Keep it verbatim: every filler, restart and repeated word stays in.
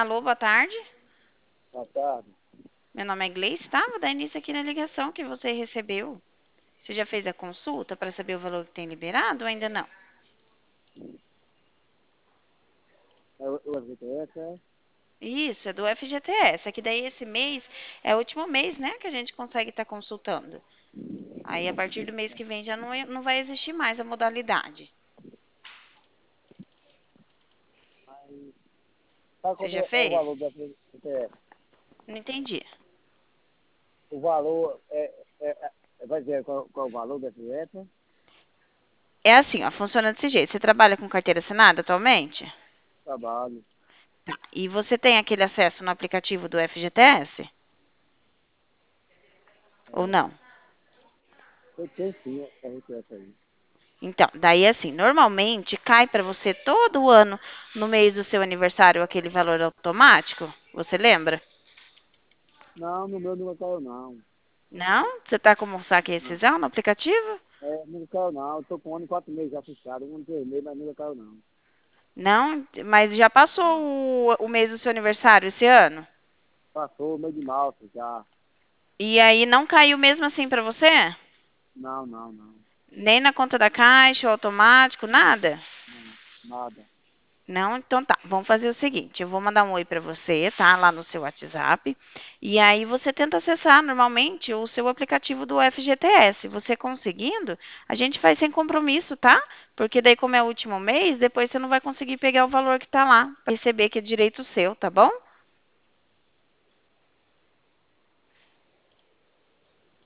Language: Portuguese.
Alô, boa tarde. Boa tarde. Meu nome é Gleice, tá? Vou dar início aqui na ligação que você recebeu. Você já fez a consulta para saber o valor que tem liberado ou ainda não? É o o F G T S, é? Isso, é do F G T S. É que daí esse mês é o último mês, né, que a gente consegue estar consultando. Aí a partir do mês que vem já não, é- não vai existir mais a modalidade. Mas sabe Você quanto já é o fez? valor do F G T S? Não entendi. O valor é, é, é vai dizer qual, qual é o valor do F G T S? É assim, ó, funciona desse jeito. Você trabalha com carteira assinada atualmente? Trabalho. Tá. E você tem aquele acesso no aplicativo do F G T S? Ou É, não? eu tenho sim o F G T S aí. Então, daí assim, normalmente cai para você todo ano no mês do seu aniversário aquele valor automático. Você lembra? Não, no meu não caiu não. Não? Você está com um saque e Não, rescisão no aplicativo? é, não caiu não. Eu tô com um ano e quatro meses já fechado. Um ano e três meses, mas nunca caiu não. Não? Mas já passou Não. o, o mês do seu aniversário esse ano? Passou o mês de março já. E aí não caiu mesmo assim para você? Não, não, não. Nem na conta da caixa, ou automático, Não, nada? não, nada. Não? Então tá. Vamos fazer o seguinte: eu vou mandar um oi para você, tá? Lá no seu WhatsApp. E aí você tenta acessar normalmente o seu aplicativo do F G T S. Você conseguindo, a gente faz sem compromisso, tá? Porque daí, como é o último mês, depois você não vai conseguir pegar o valor que tá lá para receber, que é direito seu, tá bom?